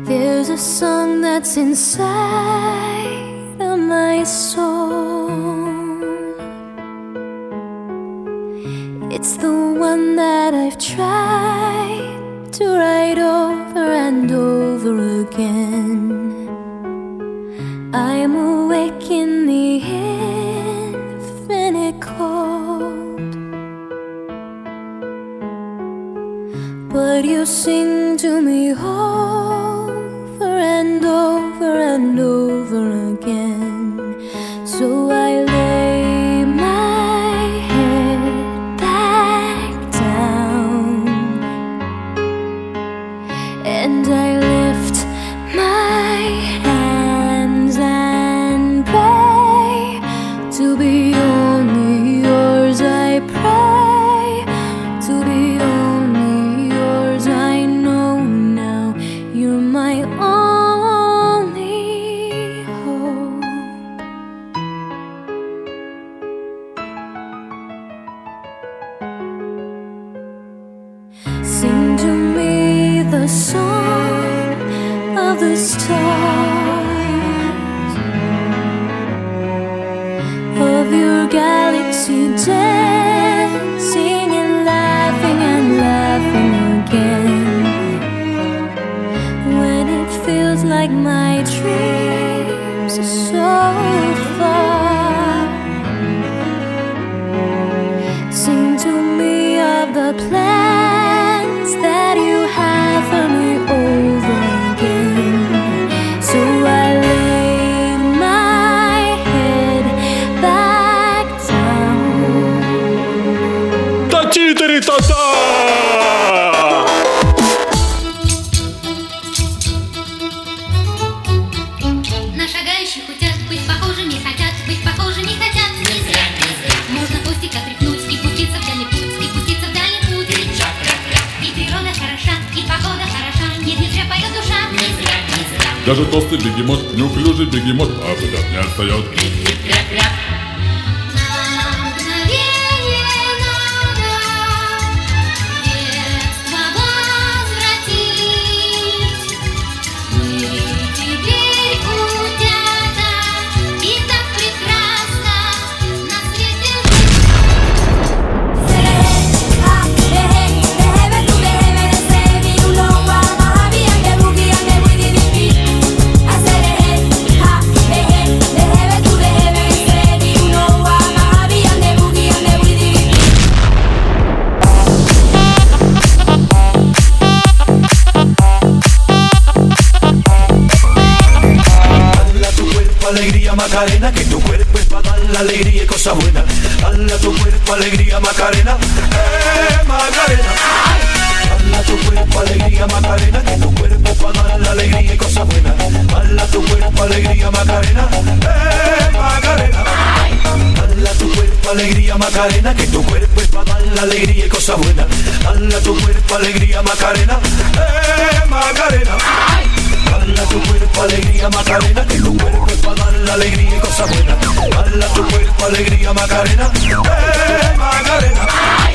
There's a song that's inside of my soul. It's the one that I've tried to write over and over again. I'm awake in the infinite cold, but you sing to me over and over and over again. So I lay my head back down and I lift my hands and pray to be only yours. I pray to be only yours. I know now you're my only hope. Sing to me the song of the stars, of your galaxy dancing and laughing again. When it feels like my dreams are so far, sing to me of the plans that you have for me over again. So I lay my head back down. Та-чи-та-ри-та-та! На шагающих хотят быть похожими, хотят быть похожими, хотят. Не зря, не зря. Можно хвостик отряхнуть и пуститься в дальний путь, и пуститься в дальний путь. И природа хороша, и погода хороша, нет, не зря поет душа. Не зря, не зря. Даже толстый бегемот, неуклюжий бегемот, а взгляд не отстает. Кряп-кряп. На мгновение надо детство возвратить. Мы теперь утята, и так прекрасно на свете alegría Macarena, que tu cuerpo es para dar la alegría y cosas buenas. Dale a tu cuerpo alegría Macarena, Macarena. Dale a tu cuerpo alegría Macarena, que tu cuerpo es para dar la alegría y cosas buenas. Dale a tu cuerpo alegría Macarena, Macarena. Dale a tu cuerpo alegría Macarena, que tu cuerpo es para dar la alegría y cosas buenas. Dale a tu cuerpo alegría Macarena, Macarena. Dale a tu cuerpo alegría Macarena, que tu cuerpo es para dar la alegría y cosas buenas. Dale a tu cuerpo alegría Macarena, Macarena.